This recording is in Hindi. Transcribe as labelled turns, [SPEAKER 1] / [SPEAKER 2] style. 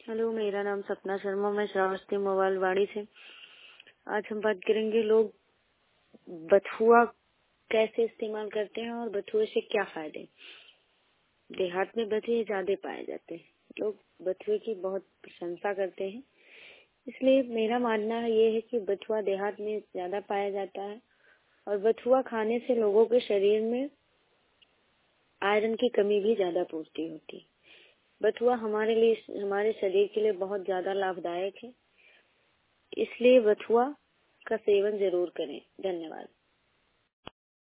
[SPEAKER 1] हेलो, मेरा नाम सपना शर्मा, मैं श्रावस्ती मोबाइल वाड़ी से। आज हम बात करेंगे लोग बथुआ कैसे इस्तेमाल करते हैं और बथुए से क्या फायदे। देहात में बथुए ज्यादा पाए जाते हैं, लोग बथुए की बहुत प्रशंसा करते हैं। इसलिए मेरा मानना ये है कि बथुआ देहात में ज्यादा पाया जाता है और बथुआ खाने से लोगों के शरीर में आयरन की कमी भी ज्यादा पूर्ति होती है। बथुआ हमारे लिए, हमारे शरीर के लिए बहुत ज्यादा लाभदायक है, इसलिए बथुआ का सेवन जरूर करें। धन्यवाद।